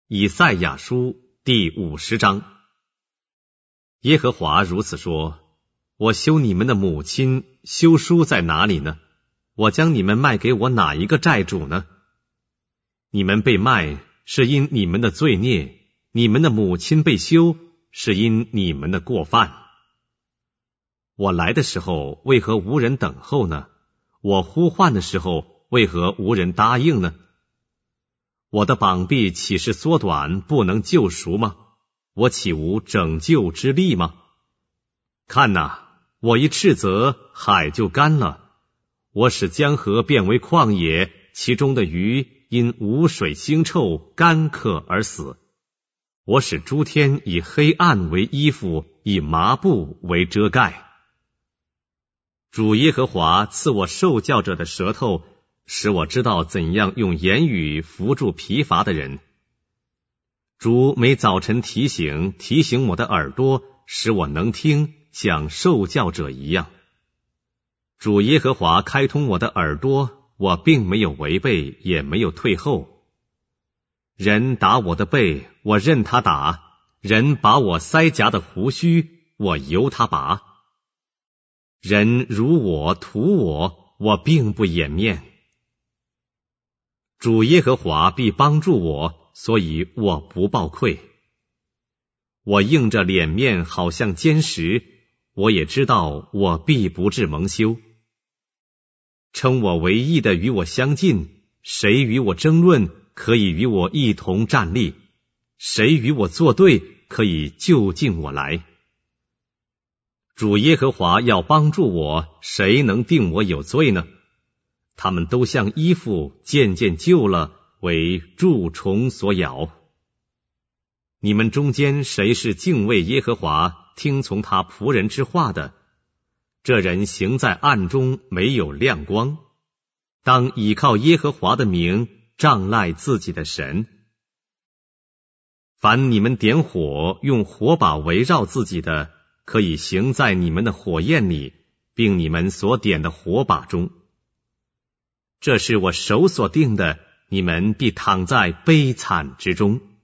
以赛亚书第50章。耶和华如此说：我休你们的母亲，休书在哪里呢？我将你们卖给我哪一个债主呢？你们被卖，是因你们的罪孽；你们的母亲被休，是因你们的过犯。我来的时候，为何无人等候呢？我呼唤的时候，为何无人答应呢？我的膀臂岂是缩短，不能救赎吗？我岂无拯救之力吗？看哪，我一斥责，海就干了；我使江河变为旷野，其中的鱼因无水腥臭干渴而死。我使诸天以黑暗为衣服，以麻布为遮盖。主耶和华赐我受教者的舌头，使我知道怎样用言语扶助疲乏的人。主每早晨提醒我的耳朵，使我能听，像受教者一样。主耶和华开通我的耳朵，我并没有违背，也没有退后。人打我的背，我任他打；人把我腮颊的胡须，我由他拔。人辱我屠我，我并不掩面。主耶和华必帮助我，所以我不抱愧。我硬着脸面，好像坚石，我也知道我必不致蒙羞。称我为义的与我相近，谁与我争论，可以与我一同站立；谁与我作对，可以就近我来。主耶和华要帮助我，谁能定我有罪呢？他们都像衣服渐渐旧了，为蛀虫所咬。你们中间谁是敬畏耶和华，听从他仆人之话的？这人行在暗中，没有亮光。当倚靠耶和华的名，仗赖自己的神。凡你们点火，用火把围绕自己的，可以行在你们的火焰里，并你们所点的火把中。这是我手所定的，你们必躺在悲惨之中。